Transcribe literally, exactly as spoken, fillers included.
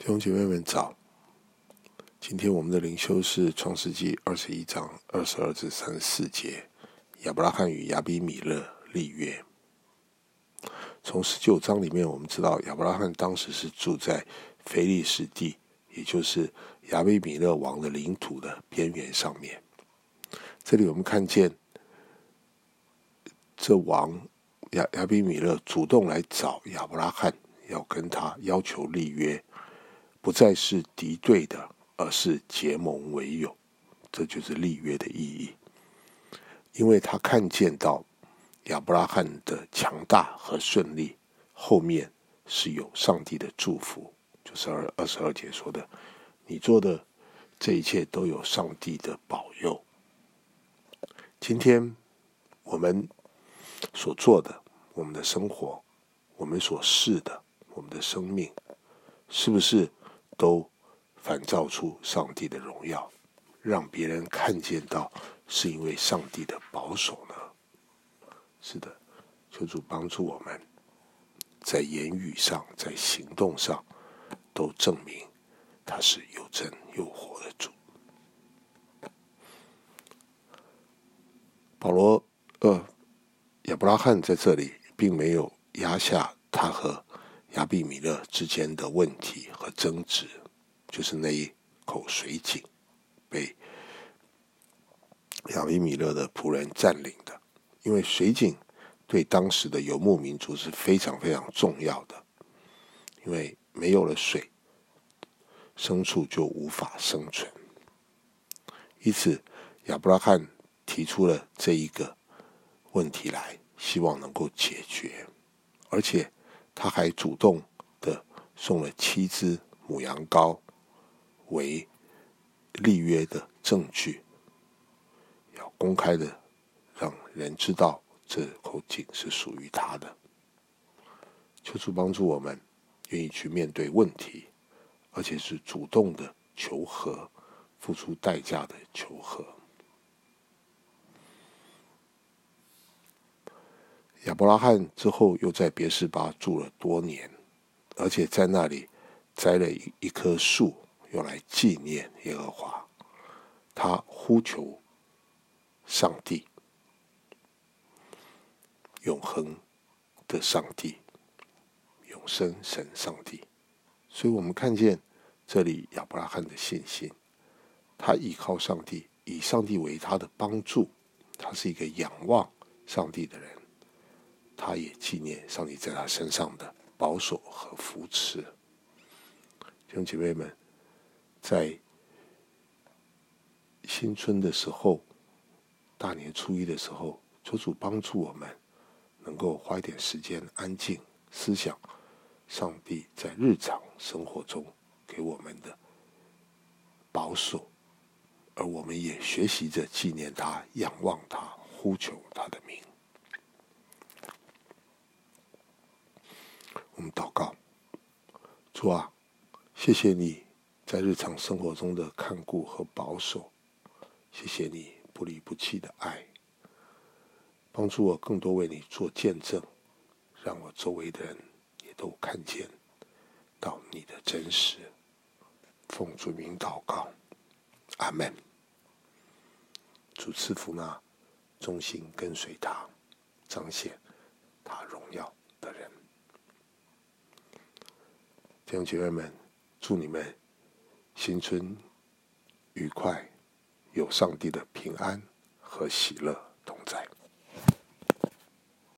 弟兄姐妹们早，今天我们的灵修是创世纪二十一章二十二至三十四节，亚伯拉罕与亚比米勒立约。从十九章里面我们知道，亚伯拉罕当时是住在非利士地，也就是亚比米勒王的领土的边缘上面。这里我们看见这王亚亚比米勒主动来找亚伯拉罕，要跟他要求立约，不再是敌对的，而是结盟为友。这就是立约的意义。因为他看见到亚伯拉罕的强大和顺利，后面是有上帝的祝福，就是二十二节说的，你做的这一切都有上帝的保佑。今天我们所做的，我们的生活，我们所示的，我们的生命，是不是都反照出上帝的荣耀，让别人看见到是因为上帝的保守呢？是的，求主帮助我们在言语上，在行动上都证明他是有真有活的主。保罗呃，亚伯拉罕在这里并没有压下他和亚比米勒之间的问题和争执，就是那一口水井被亚比米勒的仆人占领的。因为水井对当时的游牧民族是非常非常重要的，因为没有了水，牲畜就无法生存。因此亚伯拉罕提出了这一个问题来，希望能够解决，而且他还主动的送了七只母羊羔为立约的证据，要公开的让人知道这口井是属于他的。求主帮助我们愿意去面对问题，而且是主动的求和，付出代价的求和。亚伯拉罕之后又在别是巴住了多年，而且在那里栽了一棵树，用来纪念耶和华。他呼求上帝，永恒的上帝，永生神上帝。所以我们看见这里亚伯拉罕的信心，他依靠上帝，以上帝为他的帮助，他是一个仰望上帝的人，他也纪念上帝在他身上的保守和扶持。弟兄姐妹们，在新春的时候，大年初一的时候，求主帮助我们能够花一点时间安静思想上帝在日常生活中给我们的保守，而我们也学习着纪念他，仰望他，呼求他的名。我们祷告，主啊，谢谢你在日常生活中的看顾和保守，谢谢你不离不弃的爱，帮助我更多为你做见证，让我周围的人也都看见到你的真实。奉主名祷告，阿们。主赐福那忠心跟随他，彰显他荣耀的人。弟兄姐妹们，祝你们新春愉快，有上帝的平安和喜乐同在。